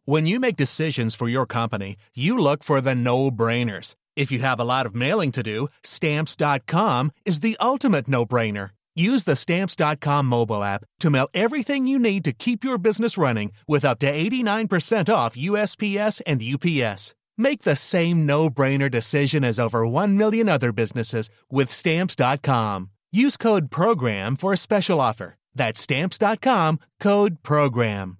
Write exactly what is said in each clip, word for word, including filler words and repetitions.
When you make decisions for your company, you look for the no-brainers. If you have a lot of mailing to do, Stamps dot com is the ultimate no-brainer. Use the Stamps dot com mobile app to mail everything you need to keep your business running with up to eighty-nine percent off U S P S and U P S. Make the same no-brainer decision as over one million other businesses with Stamps dot com. Use code PROGRAM for a special offer. That's Stamps dot com, code PROGRAM.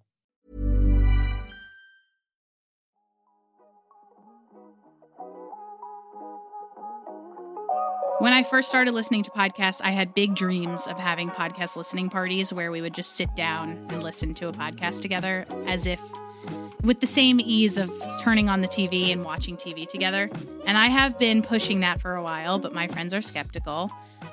When I first started listening to podcasts, I had big dreams of having podcast listening parties where we would just sit down and listen to a podcast together as if with the same ease of turning on the T V and watching T V together. And I have been pushing that for a while, but my friends are skeptical.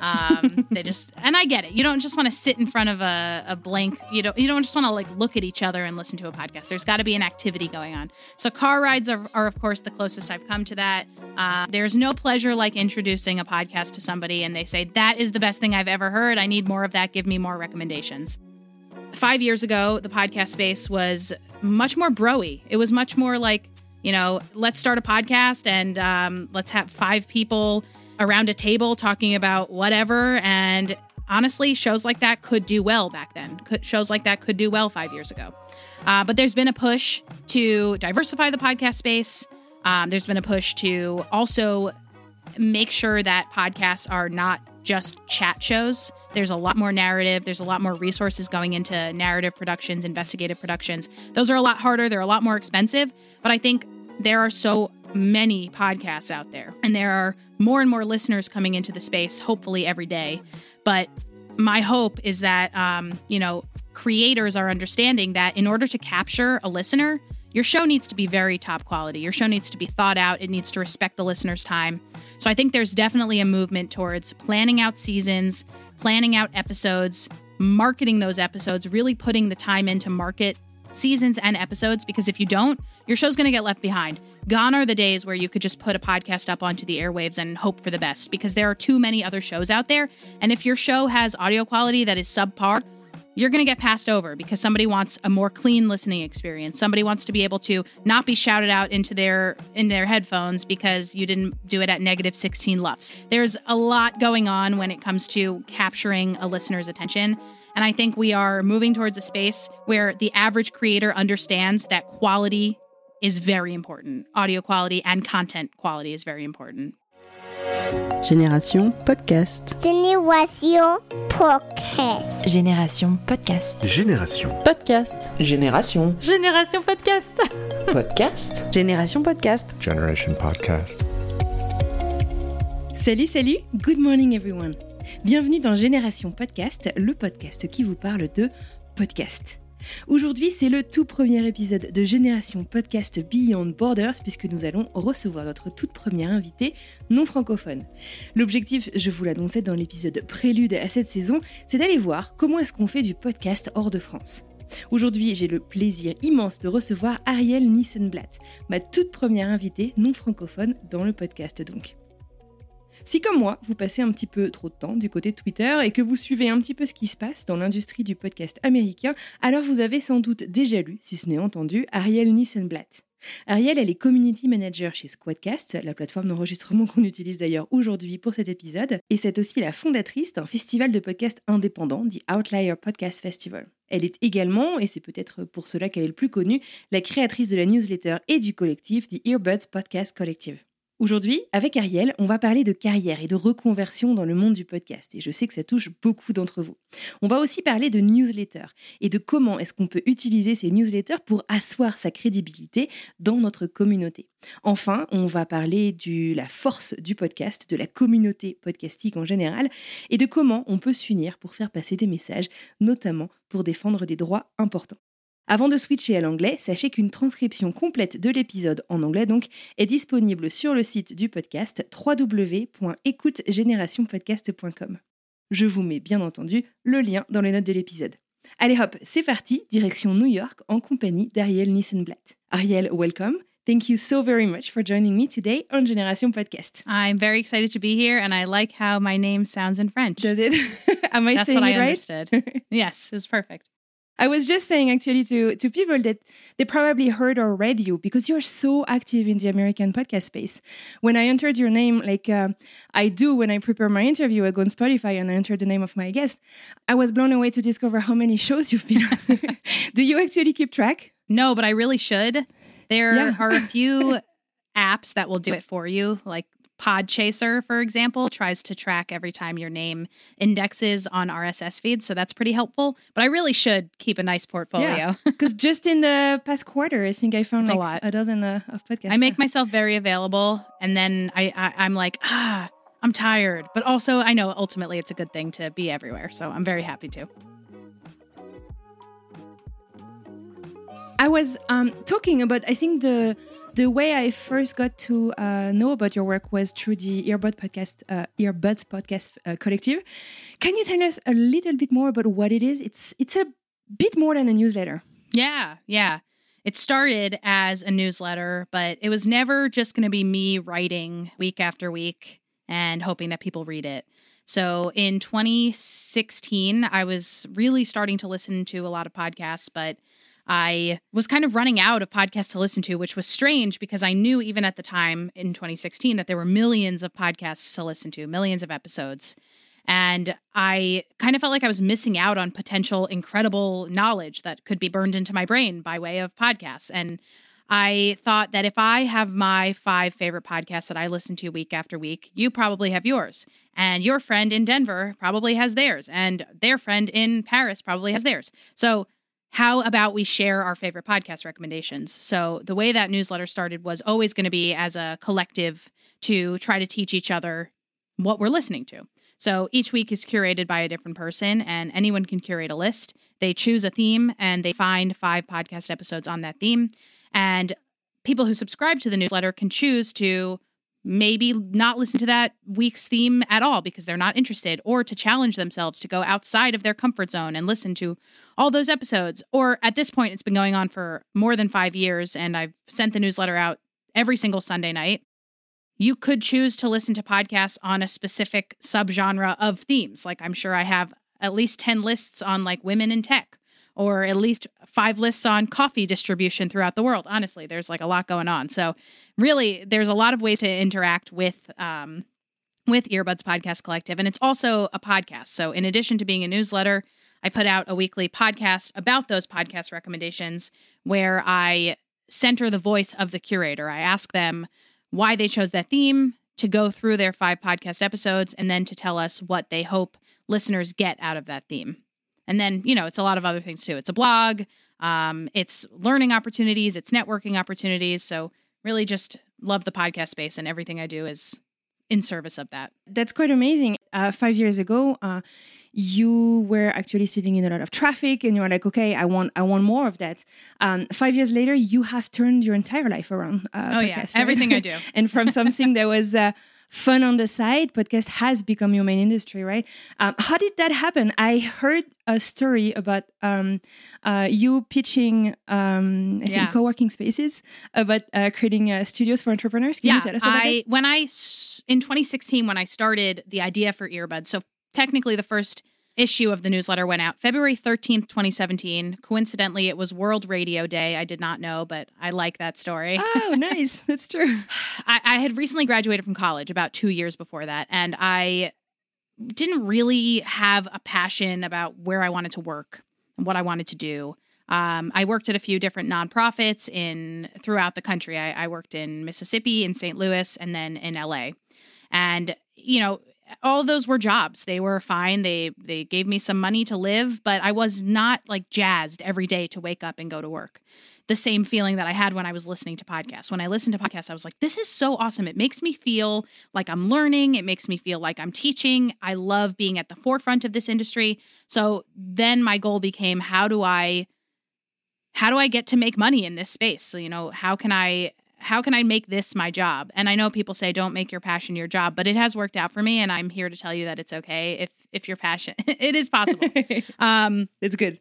Um, they just, and I get it. You don't just want to sit in front of a, a blank, you don't, you don't just want to like look at each other and listen to a podcast. There's got to be an activity going on. So car rides are, are of course, the closest I've come to that. Uh, there's no pleasure like introducing a podcast to somebody and they say, that is the best thing I've ever heard. I need more of that. Give me more recommendations. Five years ago, the podcast space was much more bro-y. It was much more like, you know, let's start a podcast and um, let's have five people around a table talking about whatever. And honestly, shows like that could do well back then. Could, shows like that could do well five years ago. Uh, but there's been a push to diversify the podcast space. Um, there's been a push to also make sure that podcasts are not just chat shows. There's a lot more narrative. There's a lot more resources going into narrative productions, investigative productions. Those are a lot harder. They're a lot more expensive. But I think there are so many podcasts out there, and there are more and more listeners coming into the space, hopefully every day. But my hope is that, um, you know, creators are understanding that in order to capture a listener, your show needs to be very top quality. Your show needs to be thought out. It needs to respect the listener's time. So I think there's definitely a movement towards planning out seasons, planning out episodes, marketing those episodes, really putting the time in to market seasons and episodes, because if you don't, your show's going to get left behind. Gone are the days where you could just put a podcast up onto the airwaves and hope for the best, because there are too many other shows out there. And if your show has audio quality that is subpar, you're going to get passed over because somebody wants a more clean listening experience. Somebody wants to be able to not be shouted out into their in their headphones because you didn't do it at negative sixteen lufs. There's a lot going on when it comes to capturing a listener's attention. And I think we are moving towards a space where the average creator understands that quality is very important. Audio quality and content quality is very important. Génération Podcast. Génération Podcast. Génération Podcast. Génération Podcast. Génération. Génération Podcast. Podcast. Génération Podcast. Generation Podcast. Salut, salut. Good morning everyone. Bienvenue dans Génération Podcast, le podcast qui vous parle de podcast. Aujourd'hui, c'est le tout premier épisode de Génération Podcast Beyond Borders, puisque nous allons recevoir notre toute première invitée non francophone. L'objectif, je vous l'annonçais dans l'épisode prélude à cette saison, c'est d'aller voir comment est-ce qu'on fait du podcast hors de France. Aujourd'hui, j'ai le plaisir immense de recevoir Ariel Nissenblatt, ma toute première invitée non francophone dans le podcast donc. Si comme moi, vous passez un petit peu trop de temps du côté de Twitter et que vous suivez un petit peu ce qui se passe dans l'industrie du podcast américain, alors vous avez sans doute déjà lu, si ce n'est entendu, Ariel Nissenblatt. Ariel, elle est Community Manager chez Squadcast, la plateforme d'enregistrement qu'on utilise d'ailleurs aujourd'hui pour cet épisode, et c'est aussi la fondatrice d'un festival de podcasts indépendants, The Outlier Podcast Festival. Elle est également, et c'est peut-être pour cela qu'elle est le plus connue, la créatrice de la newsletter et du collectif The Earbuds Podcast Collective. Aujourd'hui, avec Ariel, on va parler de carrière et de reconversion dans le monde du podcast, et je sais que ça touche beaucoup d'entre vous. On va aussi parler de newsletters et de comment est-ce qu'on peut utiliser ces newsletters pour asseoir sa crédibilité dans notre communauté. Enfin, on va parler de la force du podcast, de la communauté podcastique en général, et de comment on peut s'unir pour faire passer des messages, notamment pour défendre des droits importants. Avant de switcher à l'anglais, sachez qu'une transcription complète de l'épisode en anglais donc est disponible sur le site du podcast w w w point écoute génération podcast point com. Je vous mets bien entendu le lien dans les notes de l'épisode. Allez hop, c'est parti, direction New York en compagnie d'Ariel Nissenblatt. Ariel, welcome. Thank you so very much for joining me today on Génération Podcast. I'm very excited to be here, and I like how my name sounds in French. Does it? Am I That's saying what it I right? understood. Yes, it was perfect. I was just saying actually to, to people that they probably heard or read you because you're so active in the American podcast space. When I entered your name, like uh, I do when I prepare my interview, I go on Spotify and I enter the name of my guest. I was blown away to discover how many shows you've been on. Do you actually keep track? No, but I really should. There Yeah. are a few apps that will do it for you, like Podchaser, for example, tries to track every time your name indexes on R S S feeds. So that's pretty helpful. But I really should keep a nice portfolio. Yeah, because just in the past quarter, I think I found It's a like lot. a dozen uh, of podcasts. I make myself very available. And then I, I, I'm like, ah, I'm tired. But also, I know ultimately it's a good thing to be everywhere. So I'm very happy to. I was um, talking about, I think the the way I first got to uh, know about your work was through the Earbud podcast, uh, Earbuds podcast uh, collective. Can you tell us a little bit more about what it is? It's it's a bit more than a newsletter. Yeah, yeah. It started as a newsletter, but it was never just going to be me writing week after week and hoping that people read it. So in twenty sixteen, I was really starting to listen to a lot of podcasts, but I was kind of running out of podcasts to listen to, which was strange because I knew even at the time in twenty sixteen that there were millions of podcasts to listen to, millions of episodes. And I kind of felt like I was missing out on potential incredible knowledge that could be burned into my brain by way of podcasts. And I thought that if I have my five favorite podcasts that I listen to week after week, you probably have yours. And your friend in Denver probably has theirs. And their friend in Paris probably has theirs. So how about we share our favorite podcast recommendations? So the way that newsletter started was always going to be as a collective to try to teach each other what we're listening to. So each week is curated by a different person, and anyone can curate a list. They choose a theme, and they find five podcast episodes on that theme. And people who subscribe to the newsletter can choose to maybe not listen to that week's theme at all because they're not interested, or to challenge themselves to go outside of their comfort zone and listen to all those episodes. Or at this point, it's been going on for more than five years, and I've sent the newsletter out every single Sunday night. You could choose to listen to podcasts on a specific subgenre of themes. Like I'm sure I have at least ten lists on like women in tech, or at least five lists on coffee distribution throughout the world. Honestly, there's like a lot going on. So really, there's a lot of ways to interact with um, with Earbuds Podcast Collective. And it's also a podcast. So in addition to being a newsletter, I put out a weekly podcast about those podcast recommendations where I center the voice of the curator. I ask them why they chose that theme, to go through their five podcast episodes, and then to tell us what they hope listeners get out of that theme. And then, you know, it's a lot of other things too. It's a blog, um, it's learning opportunities, it's networking opportunities. So really just love the podcast space, and everything I do is in service of that. That's quite amazing. Uh, five years ago, uh, you were actually sitting in a lot of traffic, and you were like, "Okay, I want, I want more of that." Um, five years later, you have turned your entire life around. Uh, oh podcast, yeah, right? everything I do. And from something that was uh, fun on the side, podcast has become your main industry, right? Um, how did that happen? I heard a story about um, uh, you pitching, um, I think, Yeah. co-working spaces about uh, creating uh, studios for entrepreneurs. Can you Yeah, tell us about I it? when I s- in twenty sixteen when I started the idea for Earbuds. So technically, the first issue of the newsletter went out February thirteenth, twenty seventeen. Coincidentally, it was World Radio Day. I did not know, but I like that story. Oh, nice. That's true. I, I had recently graduated from college about two years before that, and I didn't really have a passion about where I wanted to work and what I wanted to do. Um, I worked at a few different nonprofits in throughout the country. I, I worked in Mississippi, in Saint Louis, and then in L A. And, you know, all of those were jobs. They were fine. They they gave me some money to live, but I was not like jazzed every day to wake up and go to work. The same feeling that I had when I was listening to podcasts. When I listened to podcasts, I was like, this is so awesome. It makes me feel like I'm learning. It makes me feel like I'm teaching. I love being at the forefront of this industry. So then my goal became, how do I how do I get to make money in this space? So, you know, how can I how can I make this my job? And I know people say don't make your passion your job, but it has worked out for me, and I'm here to tell you that it's okay if if your passion it is possible. Um, It's good.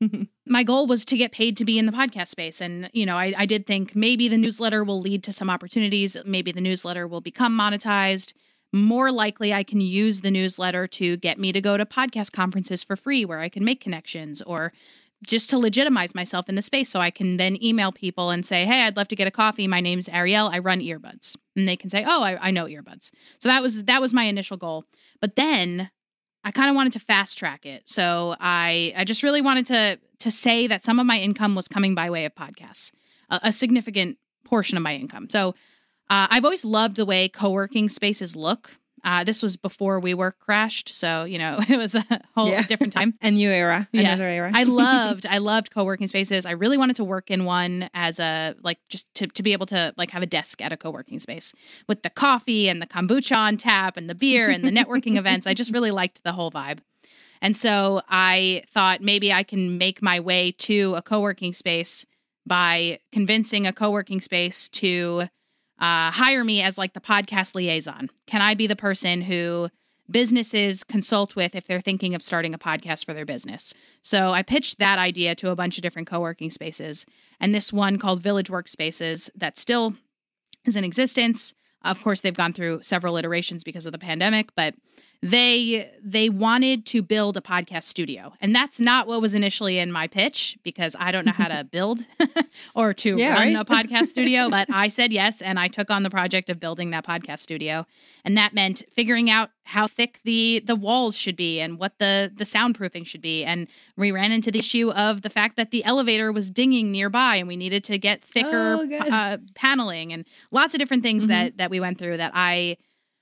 my goal was to get paid to be in the podcast space. And, you know, I, I did think maybe the newsletter will lead to some opportunities. Maybe the newsletter will become monetized. More likely, I can use the newsletter to get me to go to podcast conferences for free where I can make connections, or just to legitimize myself in the space so I can then email people and say, hey, I'd love to get a coffee. My name's Ariel. I run Earbuds. And they can say, oh, I, I know Earbuds. So that was that was my initial goal. But then I kind of wanted to fast track it. So I I just really wanted to to say that some of my income was coming by way of podcasts, a, a significant portion of my income. So uh, I've always loved the way co-working spaces look. Uh, this was before WeWork crashed, so you know it was a whole yeah. different time. A new era, yes. another era. I loved, I loved co-working spaces. I really wanted to work in one as a like just to to be able to like have a desk at a co-working space with the coffee and the kombucha on tap and the beer and the networking events. I just really liked the whole vibe, and so I thought maybe I can make my way to a co-working space by convincing a co-working space to Uh, hire me as like the podcast liaison. Can I be the person who businesses consult with if they're thinking of starting a podcast for their business? So I pitched that idea to a bunch of different co-working spaces. And this one called Village Workspaces that still is in existence. Of course, they've gone through several iterations because of the pandemic, but they they wanted to build a podcast studio. And that's not what was initially in my pitch because I don't know how to build or to yeah, run right? a podcast studio. But I said yes, and I took on the project of building that podcast studio. And that meant figuring out how thick the the walls should be and what the, the soundproofing should be. And we ran into the issue of the fact that the elevator was dinging nearby and we needed to get thicker oh, uh, paneling and lots of different things mm-hmm. that, that we went through that I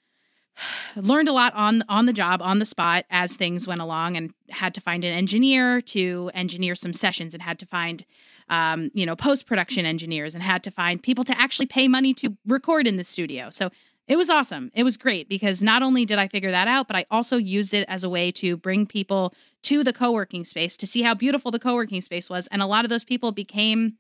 learned a lot on on the job, on the spot as things went along, and had to find an engineer to engineer some sessions and had to find, um, you know, post-production engineers and had to find people to actually pay money to record in the studio. So it was awesome. It was great because not only did I figure that out, but I also used it as a way to bring people to the co-working space to see how beautiful the co-working space was. And a lot of those people became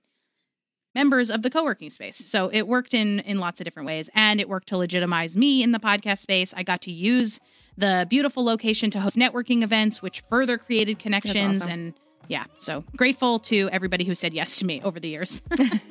members of the co-working space. So it worked in in lots of different ways, and it worked to legitimize me in the podcast space. I got to use the beautiful location to host networking events, which further created connections. Awesome. And yeah, so grateful to everybody who said yes to me over the years.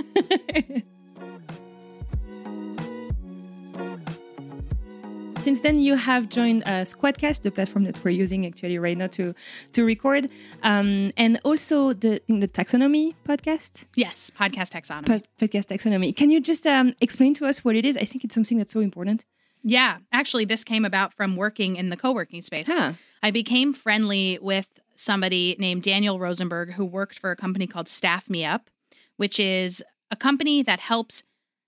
Since then, you have joined uh, Squadcast, the platform that we're using actually right now to to record, um, and also the the Taxonomy podcast. Yes, podcast taxonomy. Po- podcast taxonomy. Can you just um, explain to us what it is? I think it's something that's so important. Yeah, actually, this came about from working in the co-working space. Huh. I became friendly with somebody named Daniel Rosenberg who worked for a company called Staff Me Up, which is a company that helps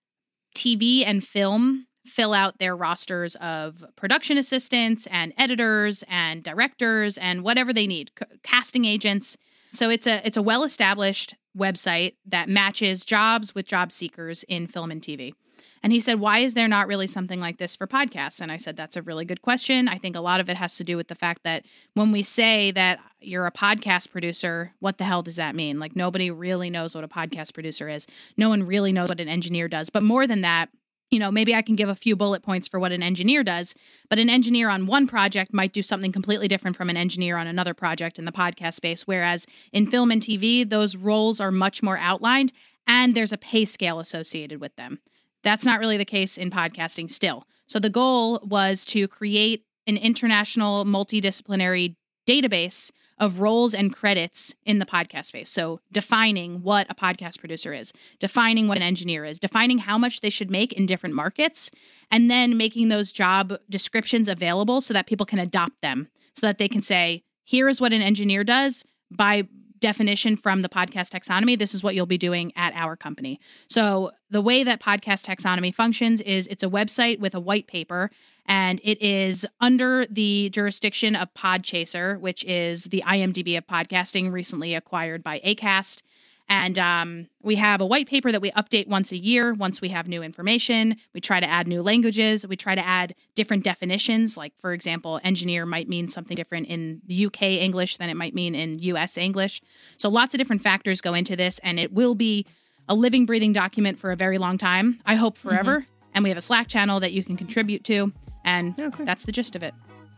T V and film fill out their rosters of production assistants and editors and directors and whatever they need, c- casting agents. So it's a it's a well-established website that matches jobs with job seekers in film and T V. And he said, why is there not really something like this for podcasts? And I said, that's a really good question. I think a lot of it has to do with the fact that when we say that you're a podcast producer, what the hell does that mean? Like, nobody really knows what a podcast producer is. No one really knows what an engineer does. But more than that, you know, maybe I can give a few bullet points for what an engineer does, but an engineer on one project might do something completely different from an engineer on another project in the podcast space. Whereas in film and T V, those roles are much more outlined and there's a pay scale associated with them. That's not really the case in podcasting still. So the goal was to create an international multidisciplinary database of roles and credits in the podcast space. So defining what a podcast producer is, defining what an engineer is, defining how much they should make in different markets, and then making those job descriptions available so that people can adopt them, so that they can say, here is what an engineer does by definition from the podcast taxonomy. This is what you'll be doing at our company. So the way that podcast taxonomy functions is it's a website with a white paper, and it is under the jurisdiction of Podchaser, which is the I M D B of podcasting, recently acquired by Acast. And um, we have a white paper that we update once a year. Once we have new information, we try to add new languages. We try to add different definitions. Like, for example, engineer might mean something different in U K English than it might mean in U S English. So lots of different factors go into this, and it will be a living, breathing document for a very long time. I hope forever. Mm-hmm. And we have a Slack channel that you can contribute to. And oh, cool. That's the gist of it.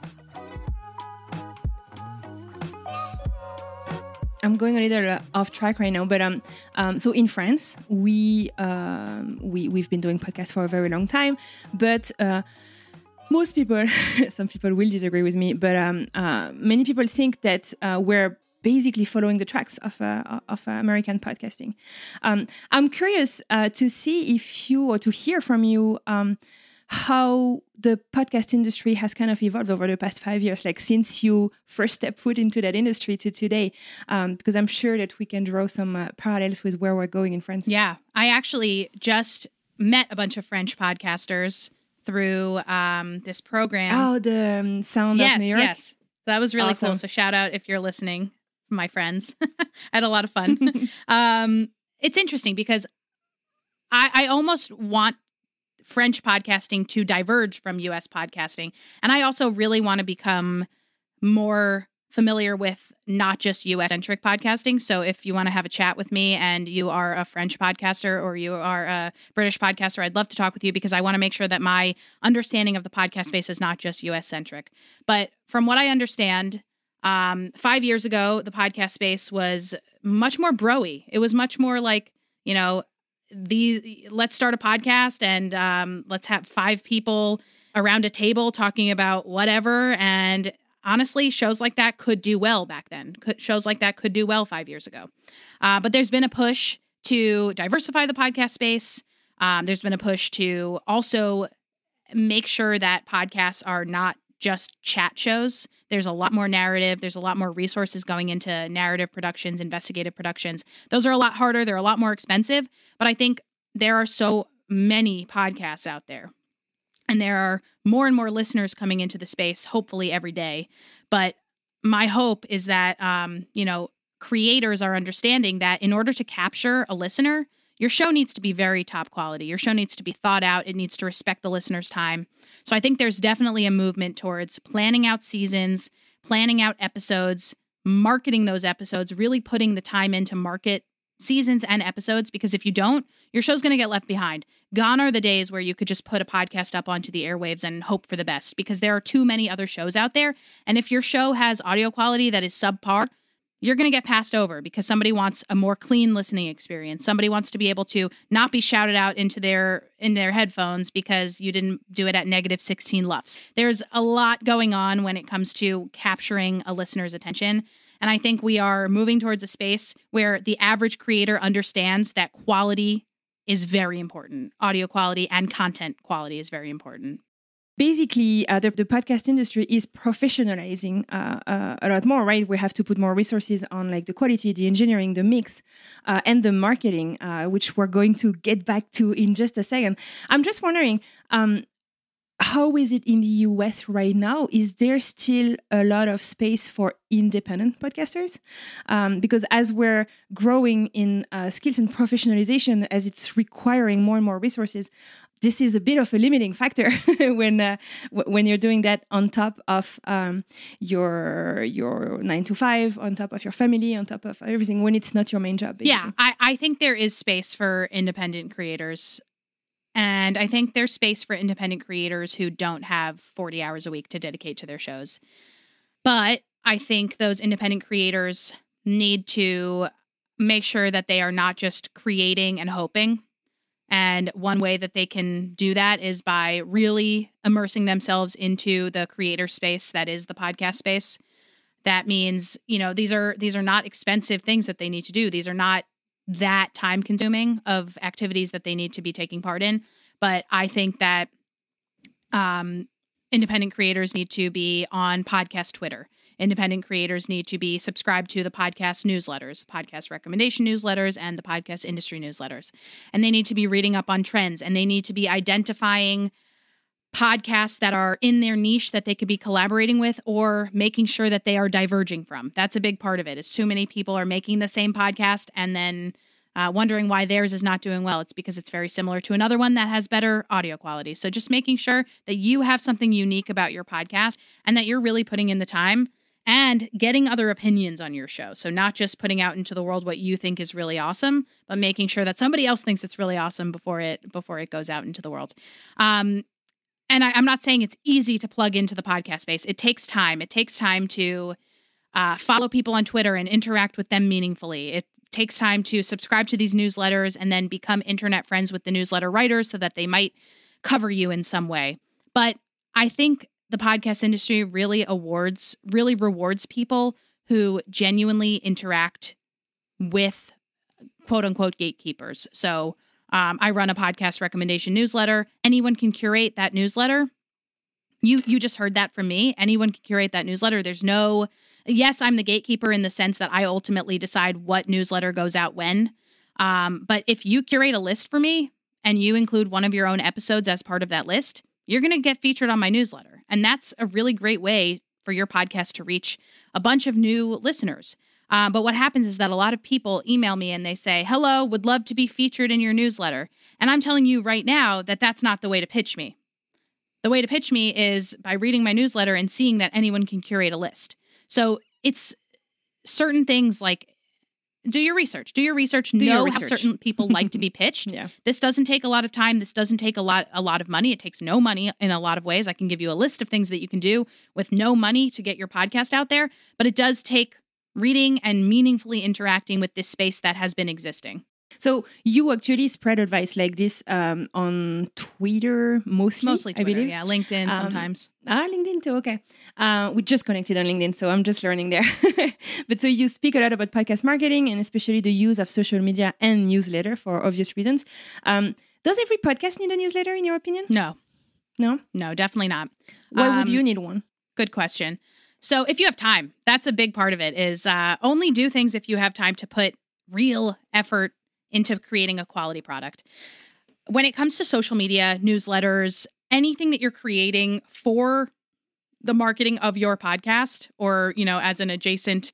I'm going a little uh, off track right now, but um, um, so in France, we um, we we've been doing podcasts for a very long time, but uh, most people, some people will disagree with me, but um, uh, many people think that uh, we're basically following the tracks of uh, of uh, American podcasting. Um, I'm curious uh, to see if you or to hear from you um, how the podcast industry has kind of evolved over the past five years, like since you first stepped foot into that industry to today, um, because I'm sure that we can draw some uh, parallels with where we're going in France. Yeah, I actually just met a bunch of French podcasters through um, this program. Oh, the um, Sound yes, of New York? Yes, that was really Awesome. cool. So shout out if you're listening, my friends. I had a lot of fun. um, it's interesting because I, I almost want French podcasting to diverge from U S podcasting. And I also really want to become more familiar with not just U S-centric podcasting. So if you want to have a chat with me and you are a French podcaster or you are a British podcaster, I'd love to talk with you because I want to make sure that my understanding of the podcast space is not just U S-centric. But from what I understand, um, five years ago, the podcast space was much more bro-y. It was much more like, you know, these let's start a podcast and um, let's have five people around a table talking about whatever. And honestly, shows like that could do well back then. Could, shows like that could do well five years ago. Uh, but there's been a push to diversify the podcast space. Um, there's been a push to also make sure that podcasts are not just chat shows. There's a lot more narrative. There's a lot more resources going into narrative productions, investigative productions. Those are a lot harder. They're a lot more expensive. But I think there are so many podcasts out there. And there are more and more listeners coming into the space, hopefully every day. But my hope is that, um, you know, creators are understanding that in order to capture a listener, your show needs to be very top quality. Your show needs to be thought out. It needs to respect the listener's time. So I think there's definitely a movement towards planning out seasons, planning out episodes, marketing those episodes, really putting the time in to market seasons and episodes, because if you don't, your show's going to get left behind. Gone are the days where you could just put a podcast up onto the airwaves and hope for the best, because there are too many other shows out there. And if your show has audio quality that is subpar, you're going to get passed over because somebody wants a more clean listening experience. Somebody wants to be able to not be shouted out into their in their headphones because you didn't do it at negative sixteen lufs. There's a lot going on when it comes to capturing a listener's attention. And I think we are moving towards a space where the average creator understands that quality is very important. Audio quality and content quality is very important. Basically, uh, the, the podcast industry is professionalizing uh, uh, a lot more, right? We have to put more resources on like the quality, the engineering, the mix, uh, and the marketing, uh, which we're going to get back to in just a second. I'm just wondering, um, how is it in the U S right now? Is there still a lot of space for independent podcasters? Um, because as we're growing in uh, skills and professionalization, as it's requiring more and more resources, this is a bit of a limiting factor when uh, w- when you're doing that on top of um, your your nine to five, on top of your family, on top of everything, when it's not your main job. Basically. Yeah, I, I think there is space for independent creators. And I think there's space for independent creators who don't have forty hours a week to dedicate to their shows. But I think those independent creators need to make sure that they are not just creating and hoping. And one way that they can do that is by really immersing themselves into the creator space that is the podcast space. That means, you know, these are these are not expensive things that they need to do. These are not that time consuming of activities that they need to be taking part in. But I think that um, independent creators need to be on podcast Twitter. Independent creators need to be subscribed to the podcast newsletters, podcast recommendation newsletters, and the podcast industry newsletters. And they need to be reading up on trends, and they need to be identifying podcasts that are in their niche that they could be collaborating with, or making sure that they are diverging from. That's a big part of it, is too many people are making the same podcast and then uh, wondering why theirs is not doing well. It's because it's very similar to another one that has better audio quality. So just making sure that you have something unique about your podcast and that you're really putting in the time and getting other opinions on your show. So not just putting out into the world what you think is really awesome, but making sure that somebody else thinks it's really awesome before it before it goes out into the world. Um, And I, I'm not saying it's easy to plug into the podcast space. It takes time. It takes time to uh, follow people on Twitter and interact with them meaningfully. It takes time to subscribe to these newsletters and then become internet friends with the newsletter writers so that they might cover you in some way. But I think the podcast industry really awards, really rewards people who genuinely interact with quote unquote gatekeepers. So um, I run a podcast recommendation newsletter. Anyone can curate that newsletter. You you just heard that from me. Anyone can curate that newsletter. There's no, yes, I'm the gatekeeper in the sense that I ultimately decide what newsletter goes out when. Um, but if you curate a list for me and you include one of your own episodes as part of that list, you're going to get featured on my newsletter. And that's a really great way for your podcast to reach a bunch of new listeners. Uh, but what happens is that a lot of people email me and they say, hello, would love to be featured in your newsletter. And I'm telling you right now that that's not the way to pitch me. The way to pitch me is by reading my newsletter and seeing that anyone can curate a list. So it's certain things like, do your research. Do your research. Do know your how research. certain people like to be pitched. Yeah. This doesn't take a lot of time. This doesn't take a lot a lot of money. It takes no money in a lot of ways. I can give you a list of things that you can do with no money to get your podcast out there. But it does take reading and meaningfully interacting with this space that has been existing. So you actually spread advice like this um, on Twitter mostly, Mostly Twitter, I believe. yeah. LinkedIn Um, sometimes. Ah, LinkedIn too, okay. Uh, we just connected on LinkedIn, so I'm just learning there. But so you speak a lot about podcast marketing and especially the use of social media and newsletter for obvious reasons. Um, does every podcast need a newsletter in your opinion? No, No? no, definitely not. Why would Um, you need one? Good question. So if you have time, that's a big part of it is uh, only do things if you have time to put real effort into creating a quality product. When it comes to social media, newsletters, anything that you're creating for the marketing of your podcast or, you know, as an adjacent,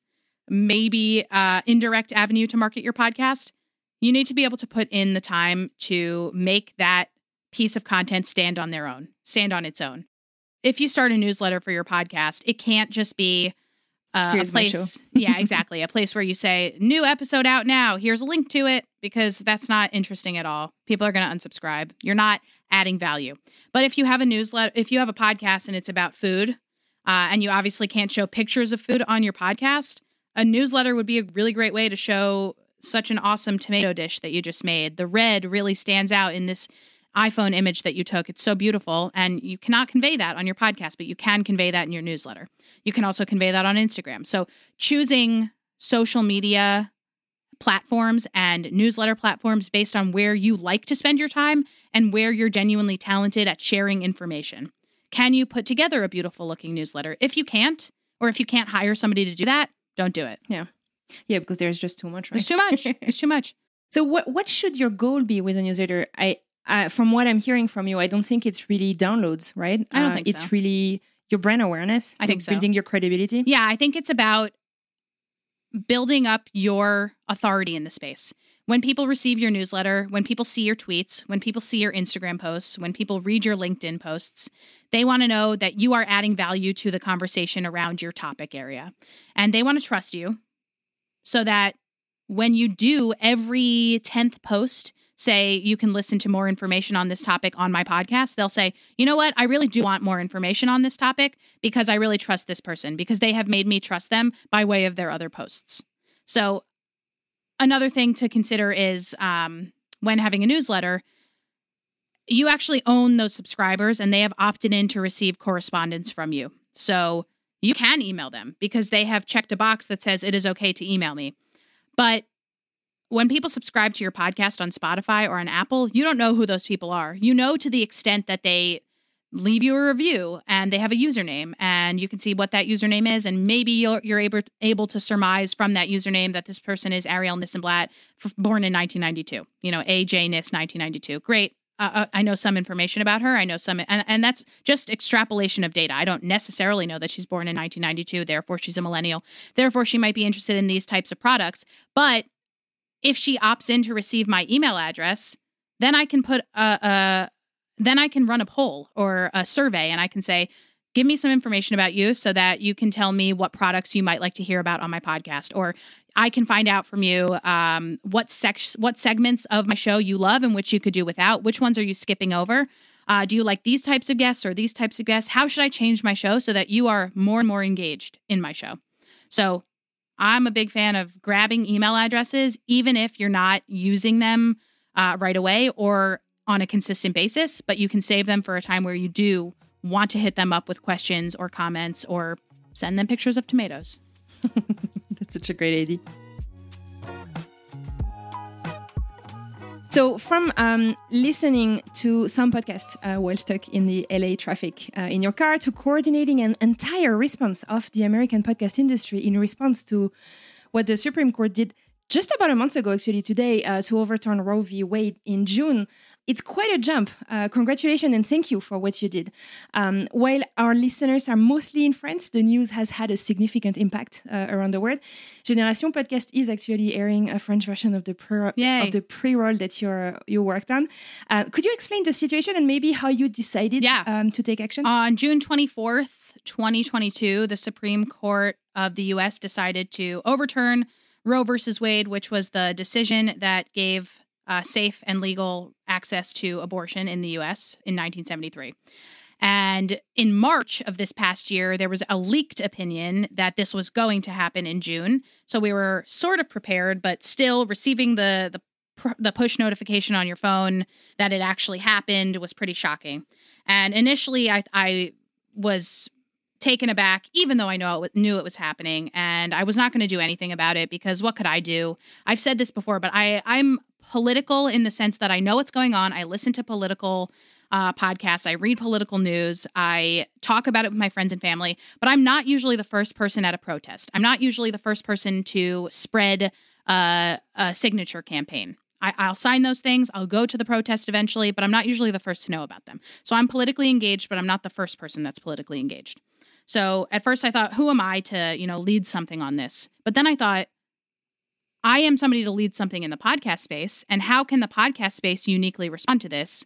maybe uh, indirect avenue to market your podcast, you need to be able to put in the time to make that piece of content stand on their own, stand on its own. If you start a newsletter for your podcast, it can't just be uh, Here's a my place. show. Yeah, exactly. A place where you say, new episode out now. Here's a link to it, because that's not interesting at all. People are going to unsubscribe. You're not adding value. But if you have a newsletter, if you have a podcast and it's about food, uh, and you obviously can't show pictures of food on your podcast, a newsletter would be a really great way to show such an awesome tomato dish that you just made. The red really stands out in this iPhone image that you took. It's so beautiful. And you cannot convey that on your podcast, but you can convey that in your newsletter. You can also convey that on Instagram. So choosing social media platforms and newsletter platforms based on where you like to spend your time and where you're genuinely talented at sharing information. Can you put together a beautiful looking newsletter? If you can't, or if you can't hire somebody to do that, don't do it. Yeah. Yeah, because there's just too much, right? It's too much. It's too much. So what what should your goal be with a newsletter? I uh, from what I'm hearing from you, I don't think it's really downloads, right? I don't Uh, think it's so. really your brand awareness. I think so. Building your credibility. Yeah, I think it's about building up your authority in the space. When people receive your newsletter, when people see your tweets, when people see your Instagram posts, when people read your LinkedIn posts, they want to know that you are adding value to the conversation around your topic area. And they want to trust you so that when you do every tenth post, say you can listen to more information on this topic on my podcast, they'll say, you know what, I really do want more information on this topic because I really trust this person, because they have made me trust them by way of their other posts. So another thing to consider is um, when having a newsletter, you actually own those subscribers and they have opted in to receive correspondence from you. So you can email them because they have checked a box that says it is okay to email me. But when people subscribe to your podcast on Spotify or on Apple, you don't know who those people are. You know to the extent that they leave you a review and they have a username and you can see what that username is. And maybe you're, you're able, able to surmise from that username that this person is Ariel Nissenblatt, f- born in nineteen ninety-two. You know, A J Niss nineteen ninety-two. Great. Uh, uh, I know some information about her. I know some, and, and that's just extrapolation of data. I don't necessarily know that she's born in nineteen ninety-two. Therefore, she's a millennial. Therefore, she might be interested in these types of products. But if she opts in to receive my email address, then I can put a, a then I can run a poll or a survey and I can say, give me some information about you so that you can tell me what products you might like to hear about on my podcast. Or I can find out from you um, what sex, what segments of my show you love and which you could do without. Which ones are you skipping over? Uh, do you like these types of guests or these types of guests? How should I change my show so that you are more and more engaged in my show? So I'm a big fan of grabbing email addresses, even if you're not using them uh, right away or on a consistent basis, but you can save them for a time where you do want to hit them up with questions or comments or send them pictures of tomatoes. That's such a great idea. So from um, listening to some podcasts uh, while stuck in the L A traffic uh, in your car to coordinating an entire response of the American podcast industry in response to what the Supreme Court did just about a month ago, actually today, uh, to overturn Roe v. Wade in June, it's quite a jump. Uh, congratulations and thank you for what you did. Um, while our listeners are mostly in France, the news has had a significant impact uh, around the world. Génération Podcast is actually airing a French version of the pre- of the pre-roll that you're, you worked on. Uh, could you explain the situation and maybe how you decided yeah. um, to take action? On June twenty-fourth, twenty twenty-two, the Supreme Court of the U S decided to overturn Roe versus Wade, which was the decision that gave uh, safe and legal access to abortion in the U S in nineteen seventy-three. And in March of this past year, there was a leaked opinion that this was going to happen in June. So we were sort of prepared, but still receiving the the, the push notification on your phone that it actually happened was pretty shocking. And initially, I, I was taken aback, even though I know it, knew it was happening, and I was not going to do anything about it because what could I do? I've said this before, but I, I'm political in the sense that I know what's going on. I listen to political uh, podcasts. I read political news. I talk about it with my friends and family, but I'm not usually the first person at a protest. I'm not usually the first person to spread uh, a signature campaign. I, I'll sign those things. I'll go to the protest eventually, but I'm not usually the first to know about them. So I'm politically engaged, but I'm not the first person that's politically engaged. So at first I thought, who am I to, you know, lead something on this? But then I thought, I am somebody to lead something in the podcast space. And how can the podcast space uniquely respond to this?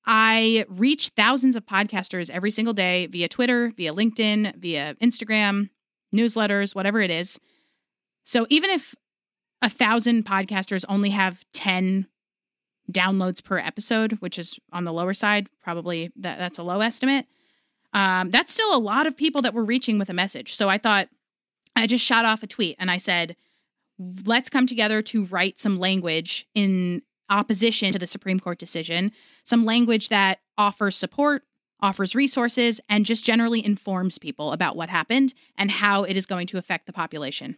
I reach thousands of podcasters every single day via Twitter, via LinkedIn, via Instagram, newsletters, whatever it is. So even if a thousand podcasters only have ten downloads per episode, which is on the lower side, probably that, that's a low estimate. Um, that's still a lot of people that we're reaching with a message. So I thought, I just shot off a tweet and I said, let's come together to write some language in opposition to the Supreme Court decision, some language that offers support, offers resources, and just generally informs people about what happened and how it is going to affect the population.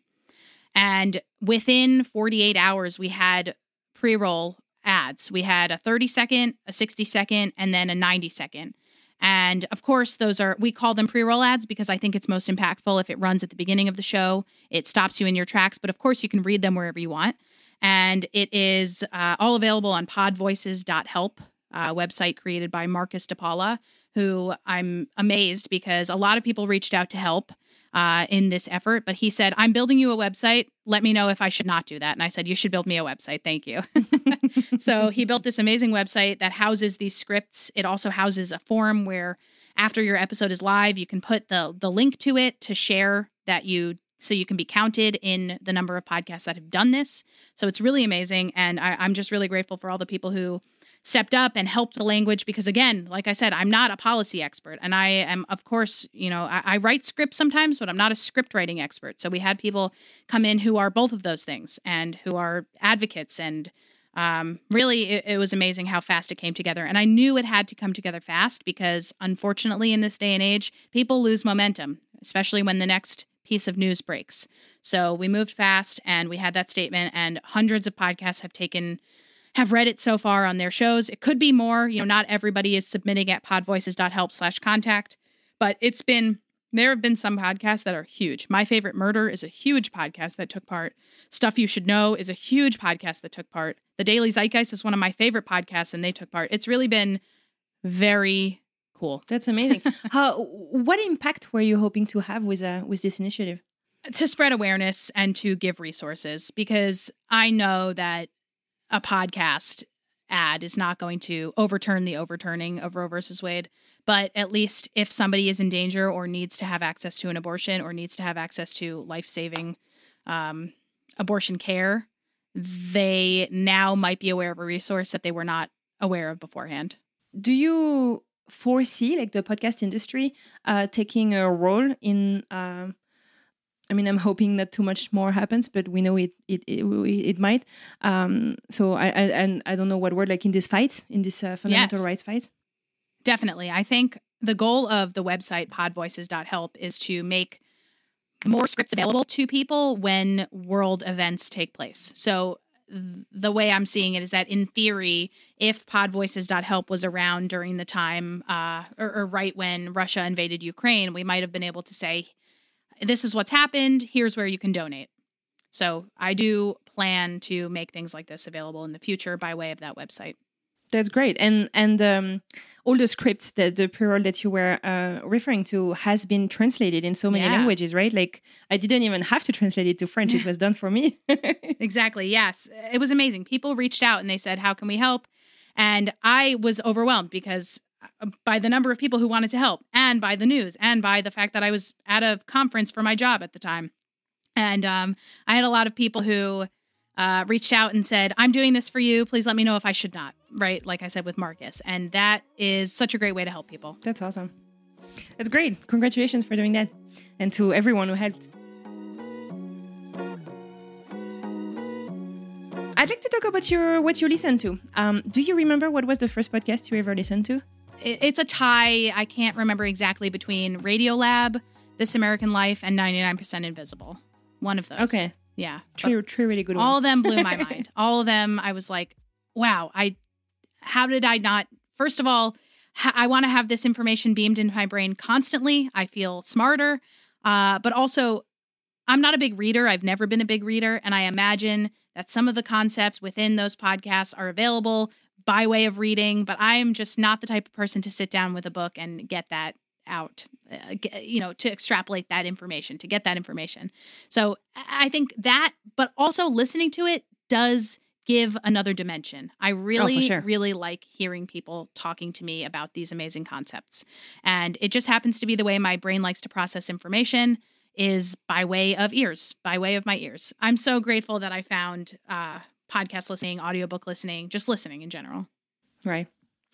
And within forty-eight hours, we had pre-roll ads. We had a thirty second, a sixty second, and then a ninety second. And of course, those are, we call them pre-roll ads because I think it's most impactful if it runs at the beginning of the show. It stops you in your tracks, but of course you can read them wherever you want. And it is uh, all available on podvoices dot help, a website created by Marcus DePaula, who I'm amazed because a lot of people reached out to help uh, in this effort. But he said, I'm building you a website. Let me know if I should not do that. And I said, you should build me a website. Thank you. So he built this amazing website that houses these scripts. It also houses a forum where after your episode is live, you can put the the link to it to share that you so you can be counted in the number of podcasts that have done this. So it's really amazing. And I, I'm just really grateful for all the people who stepped up and helped the language because, again, like I said, I'm not a policy expert. And I am, of course, you know, I, I write scripts sometimes, but I'm not a script writing expert. So we had people come in who are both of those things and who are advocates. And um, really, it, it was amazing how fast it came together. And I knew it had to come together fast because, unfortunately, in this day and age, people lose momentum, especially when the next piece of news breaks. So we moved fast and we had that statement, and hundreds of podcasts have taken have read it so far on their shows. It could be more, you know, not everybody is submitting at podvoices dot help slash contact, but it's been, there have been some podcasts that are huge. My Favorite Murder is a huge podcast that took part. Stuff You Should Know is a huge podcast that took part. The Daily Zeitgeist is one of my favorite podcasts and they took part. It's really been very cool. That's amazing. How, what impact were you hoping to have with, uh, with this initiative? To spread awareness and to give resources, because I know that a podcast ad is not going to overturn the overturning of Roe versus Wade. But at least if somebody is in danger or needs to have access to an abortion or needs to have access to life-saving um, abortion care, they now might be aware of a resource that they were not aware of beforehand. Do you foresee like the podcast industry uh, taking a role in... Uh, I mean, I'm hoping that too much more happens, but we know it it it, it might. Um, so I, I and I don't know what word, like in this fight, in this uh, fundamental yes. rights fight. Definitely. I think the goal of the website podvoices dot help is to make more scripts available to people when world events take place. So th- the way I'm seeing it is that in theory, if pod voices dot help was around during the time uh, or, or right when Russia invaded Ukraine, we might have been able to say, this is what's happened. Here's where you can donate. So I do plan to make things like this available in the future by way of that website. That's great. And and um, all the scripts, that the plural that you were uh, referring to has been translated in so many Yeah. languages, right? Like I didn't even have to translate it to French. It was done for me. Exactly. Yes. It was amazing. People reached out and they said, how can we help? And I was overwhelmed because by the number of people who wanted to help and by the news and by the fact that I was at a conference for my job at the time. And um, I had a lot of people who uh, reached out and said, I'm doing this for you. Please let me know if I should not. Right. Like I said, with Marcus. And that is such a great way to help people. That's awesome. That's great. Congratulations for doing that. And to everyone who helped. I'd like to talk about your what you listen to. Um, do you remember what was the first podcast you ever listened to? It, it's a tie. I can't remember exactly between Radiolab, This American Life, and ninety-nine percent Invisible. One of those. Okay. Yeah. Three, three really good All ones. of them blew my mind. All of them, I was like, wow, I, how did I not, first of all, ha- I want to have this information beamed into my brain constantly. I feel smarter. Uh, but also, I'm not a big reader. I've never been a big reader. And I imagine that some of the concepts within those podcasts are available by way of reading, but I'm just not the type of person to sit down with a book and get that out, uh, get, you know, to extrapolate that information, to get that information. So I think that, but also listening to it does give another dimension. I really, Oh, for sure. really like hearing people talking to me about these amazing concepts. And it just happens to be the way my brain likes to process information is by way of ears, by way of my ears. I'm so grateful that I found uh, podcast listening, audiobook listening, just listening in general. Right.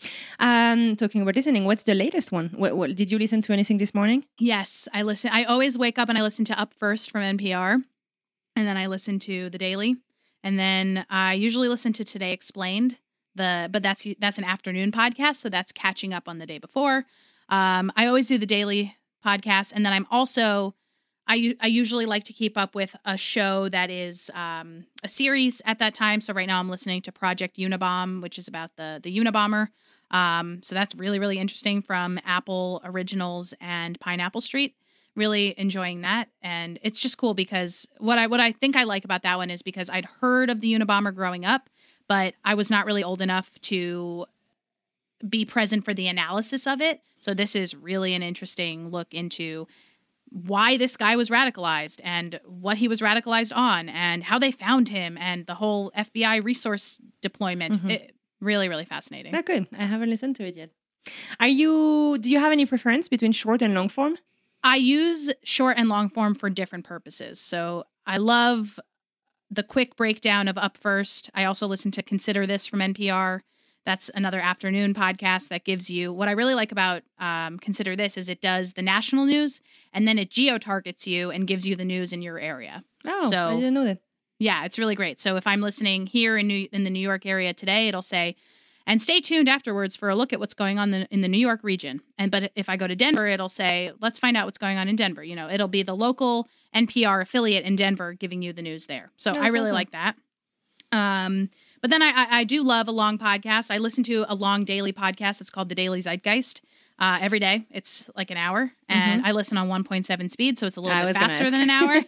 Um, talking about listening, what's the latest one? What, what, did you listen to anything this morning? Yes, I listen. I always wake up and I listen to Up First from N P R, and then I listen to The Daily, and then I usually listen to Today Explained. The but that's that's an afternoon podcast, so that's catching up on the day before. Um, I always do the daily podcast, and then I'm also I I usually like to keep up with a show that is um, a series at that time. So right now I'm listening to Project Unabomb, which is about the the Unabomber. Um, so that's really, really interesting from Apple Originals and Pineapple Street. Really enjoying that. And it's just cool because what I what I think I like about that one is because I'd heard of the Unabomber growing up, but I was not really old enough to be present for the analysis of it. So this is really an interesting look into why this guy was radicalized and what he was radicalized on and how they found him and the whole F B I resource deployment. Mhm. It, really, really fascinating. Oh, good. I haven't listened to it yet. Are you? Do you have any preference between short and long form? I use short and long form for different purposes. So I love the quick breakdown of Up First. I also listen to Consider This from N P R. That's another afternoon podcast that gives you, what I really like about um, Consider This is it does the national news and then it geo-targets you and gives you the news in your area. Oh, So- I didn't know that. Yeah, it's really great. So if I'm listening here in New, in the New York area today, it'll say, and stay tuned afterwards for a look at what's going on the, in the New York region. And but if I go to Denver, it'll say, let's find out what's going on in Denver. You know, it'll be the local N P R affiliate in Denver giving you the news there. So Oh, I that's really awesome. like that. Um, but then I, I, I do love a long podcast. I listen to a long daily podcast. It's called The Daily Zeitgeist. Uh, every day. It's like an hour. And I listen on one point seven speed, so it's a little I bit was gonna faster ask. than an hour.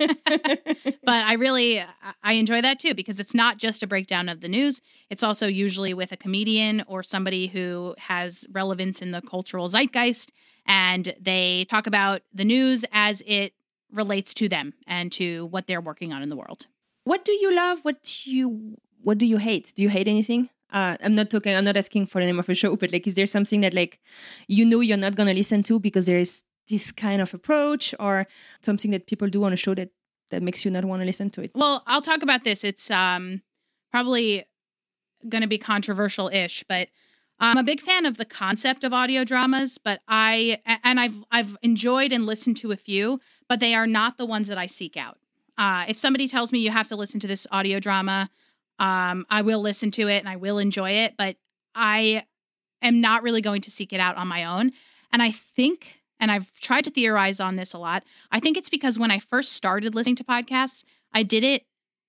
But I really, I enjoy that too, because it's not just a breakdown of the news. It's also usually with a comedian or somebody who has relevance in the cultural zeitgeist. And they talk about the news as it relates to them and to what they're working on in the world. What do you love? What do you what do you hate? Do you hate anything? Uh, I'm not talking. I'm not asking for the name of a show, but like, is there something that like you know you're not gonna listen to because there is this kind of approach, or something that people do on a show that that makes you not want to listen to it? Well, I'll talk about this. It's um, probably going to be controversial-ish, but I'm a big fan of the concept of audio dramas, but I and I've I've enjoyed and listened to a few, but they are not the ones that I seek out. Uh, if somebody tells me you have to listen to this audio drama, um, I will listen to it and I will enjoy it, but I am not really going to seek it out on my own. And I think, and I've tried to theorize on this a lot. I think it's because when I first started listening to podcasts, I did it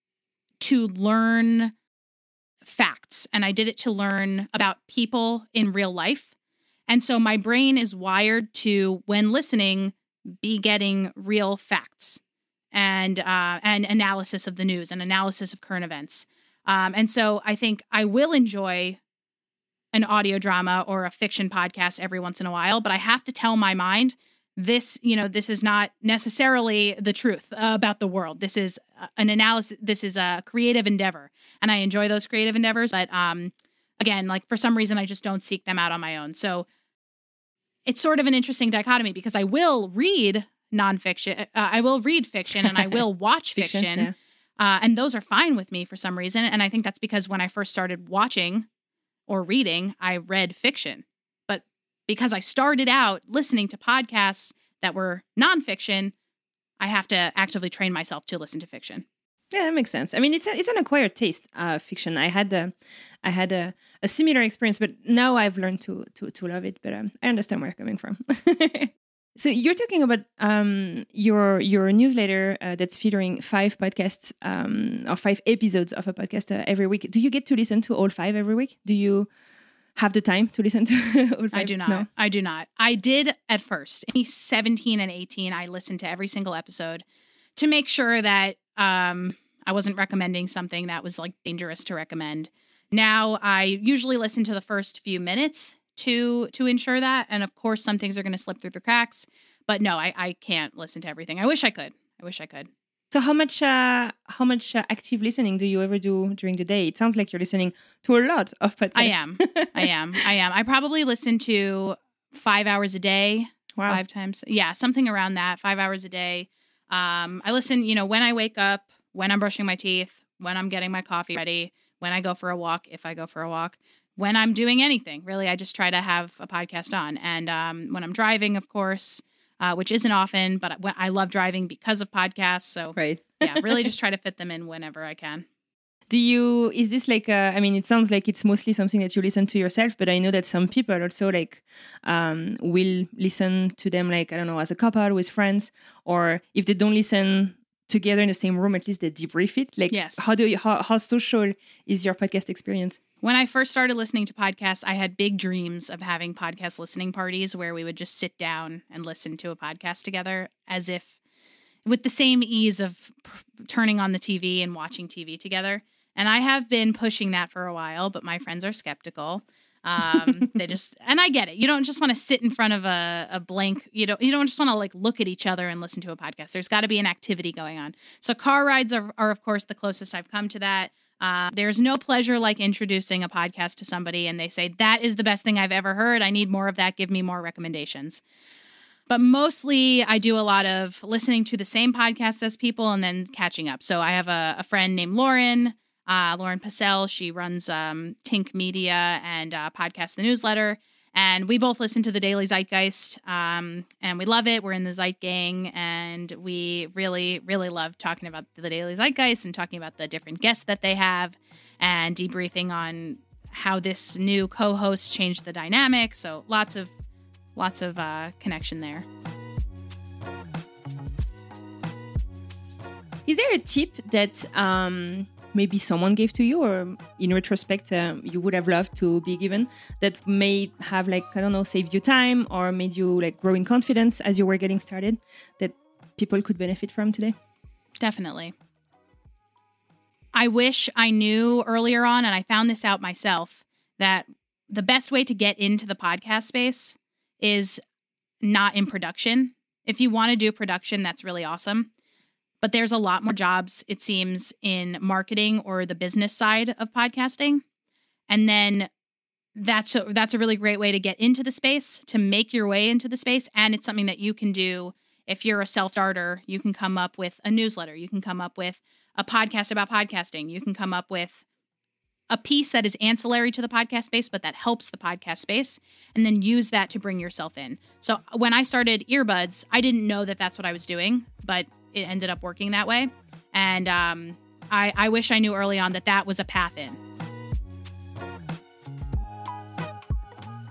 to learn facts, and I did it to learn about people in real life. And so my brain is wired to, when listening, be getting real facts and uh, and analysis of the news and analysis of current events. Um, and so I think I will enjoy an audio drama or a fiction podcast every once in a while, but I have to tell my mind, this, you know, this is not necessarily the truth uh, about the world. This is an analysis. This is a creative endeavor, and I enjoy those creative endeavors. But um, again, like for some reason, I just don't seek them out on my own. So it's sort of an interesting dichotomy because I will read nonfiction, uh, I will read fiction, and I will watch fiction, fiction yeah. uh, and those are fine with me for some reason. And I think that's because when I first started watching or reading, I read fiction. But because I started out listening to podcasts that were nonfiction, I have to actively train myself to listen to fiction. Yeah, that makes sense. I mean, it's a, it's an acquired taste, uh, fiction. I had a, I had a, a similar experience, but now I've learned to to to love it. But um, I understand where you're coming from. So you're talking about um, your your newsletter uh, that's featuring five podcasts um, or five episodes of a podcast uh, every week. Do you get to listen to all five every week? Do you have the time to listen to all five? I do not. No? I do not. I did at first. In seventeen and eighteen, I listened to every single episode to make sure that um, I wasn't recommending something that was like dangerous to recommend. Now I usually listen to the first few minutes to to ensure that. And of course, some things are going to slip through the cracks. But no, I, I can't listen to everything. I wish I could. I wish I could. So how much uh, how much uh, active listening do you ever do during the day? It sounds like you're listening to a lot of podcasts. I am. I am. I am. I probably listen to five hours a day. Wow. Five times. Yeah, something around that. Five hours a day. Um, I listen, you know, when I wake up, when I'm brushing my teeth, when I'm getting my coffee ready, when I go for a walk, if I go for a walk, when I'm doing anything. Really, I just try to have a podcast on. And um, when I'm driving, of course, uh, which isn't often, but I love driving because of podcasts. So, right. yeah, really just try to fit them in whenever I can. Do you, is this like, a, I mean, it sounds like it's mostly something that you listen to yourself, but I know that some people also like um, will listen to them like, I don't know, as a couple with friends, or if they don't listen together in the same room, at least they debrief it. Like, yes. how do you, how, how social is your podcast experience? When I first started listening to podcasts, I had big dreams of having podcast listening parties where we would just sit down and listen to a podcast together as if with the same ease of p- turning on the T V and watching T V together. And I have been pushing that for a while, but my friends are skeptical. Um, they just, and I get it. You don't just want to sit in front of a, a blank, you don't, you don't just want to like look at each other and listen to a podcast. There's got to be an activity going on. So car rides are, are of course, the closest I've come to that. Uh, there's no pleasure like introducing a podcast to somebody and they say, that is the best thing I've ever heard. I need more of that. Give me more recommendations. But mostly I do a lot of listening to the same podcast as people and then catching up. So I have a, a friend named Lauren, uh, Lauren Passell. She runs um, Tink Media and uh, podcast The Newsletter. And we both listen to the Daily Zeitgeist, um, and we love it. We're in the Zeit Gang, and we really, really love talking about the Daily Zeitgeist and talking about the different guests that they have and debriefing on how this new co-host changed the dynamic. So lots of, lots of uh, connection there. Is there a tip that um, maybe someone gave to you, or in retrospect, um, you would have loved to be given, that may have, like, I don't know, saved you time or made you like grow in confidence as you were getting started, that people could benefit from today? Definitely. I wish I knew earlier on, and I found this out myself, that the best way to get into the podcast space is not in production. If you want to do production, that's really awesome. But there's a lot more jobs, it seems, in marketing or the business side of podcasting. And then that's a, that's a really great way to get into the space, to make your way into the space. And it's something that you can do if you're a self-starter. You can come up with a newsletter. You can come up with a podcast about podcasting. You can come up with a piece that is ancillary to the podcast space, but that helps the podcast space, and then use that to bring yourself in. So when I started Earbuds, I didn't know that that's what I was doing, but it ended up working that way. And um, I, I wish I knew early on that that was a path in.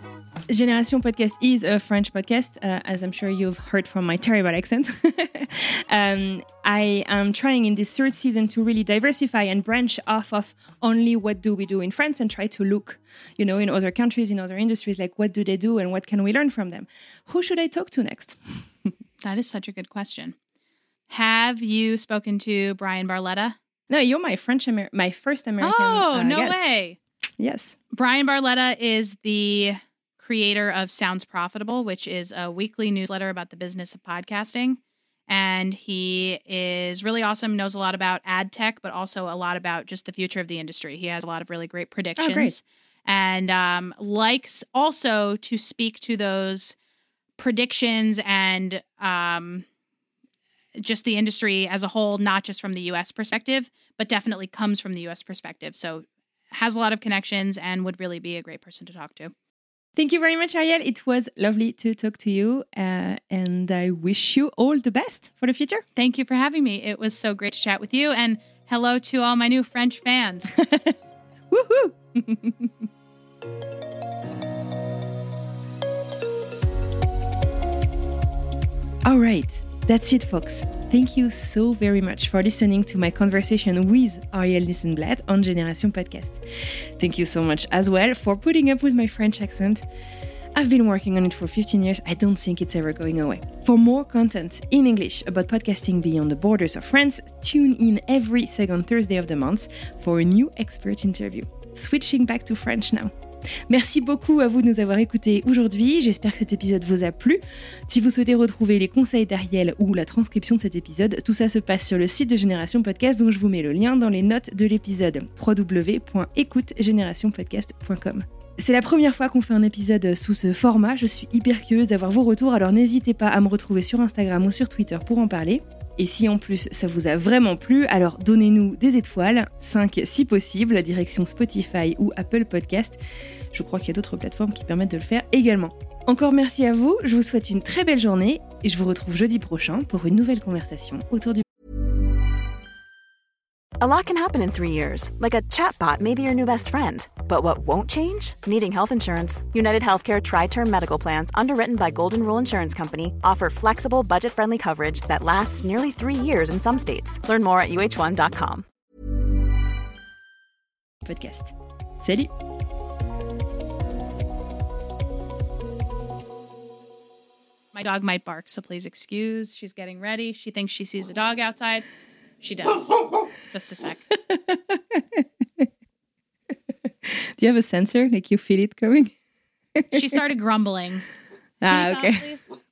Génération Podcast is a French podcast, uh, as I'm sure you've heard from my terrible accent. um, I am trying in this third season to really diversify and branch off of only what do we do in France and try to look, you know, in other countries, in other industries, like what do they do and what can we learn from them? Who should I talk to next? That is such a good question. Have you spoken to Bryan Barletta? No, you're my French, Amer- my first American Oh, uh, no guest. way. Yes. Bryan Barletta is the creator of Sounds Profitable, which is a weekly newsletter about the business of podcasting. And he is really awesome, knows a lot about ad tech, but also a lot about just the future of the industry. He has a lot of really great predictions. Oh, great. And um, likes also to speak to those predictions and um, just the industry as a whole, not just from the U S perspective, but definitely comes from the U S perspective. So has a lot of connections and would really be a great person to talk to. Thank you very much, Ariel. It was lovely to talk to you, uh, and I wish you all the best for the future. Thank you for having me. It was so great to chat with you, and hello to all my new French fans. Woohoo! All right, that's it, folks. Thank you so very much for listening to my conversation with Ariel Nissenblatt on Génération Podcast. Thank you so much as well for putting up with my French accent. I've been working on it for fifteen years. I don't think it's ever going away. For more content in English about podcasting beyond the borders of France, tune in every second Thursday of the month for a new expert interview. Switching back to French now. Merci beaucoup à vous de nous avoir écoutés aujourd'hui. J'espère que cet épisode vous a plu. Si vous souhaitez retrouver les conseils d'Ariel ou la transcription de cet épisode, tout ça se passe sur le site de Génération Podcast, dont je vous mets le lien dans les notes de l'épisode w w w point écoute génération podcast point com. C'est la première fois qu'on fait un épisode sous ce format. Je suis hyper curieuse d'avoir vos retours, alors n'hésitez pas à me retrouver sur Instagram ou sur Twitter pour en parler. Et si en plus ça vous a vraiment plu, alors donnez-nous des étoiles, cinq si possible, direction Spotify ou Apple Podcast. Je crois qu'il y a d'autres plateformes qui permettent de le faire également. Encore merci à vous, je vous souhaite une très belle journée et je vous retrouve jeudi prochain pour une nouvelle conversation autour du... A lot can happen in three years, like a chatbot may be your new best friend. But what won't change? Needing health insurance. United Healthcare Tri-Term Medical Plans, underwritten by Golden Rule Insurance Company, offer flexible, budget-friendly coverage that lasts nearly three years in some states. Learn more at u h one dot com. Podcast. Salut! My dog might bark, so please excuse. She's getting ready. She thinks she sees a dog outside. She does. Just a sec. Do you have a sensor? Like you feel it coming? She started grumbling. Ah, Can you okay. stop, please?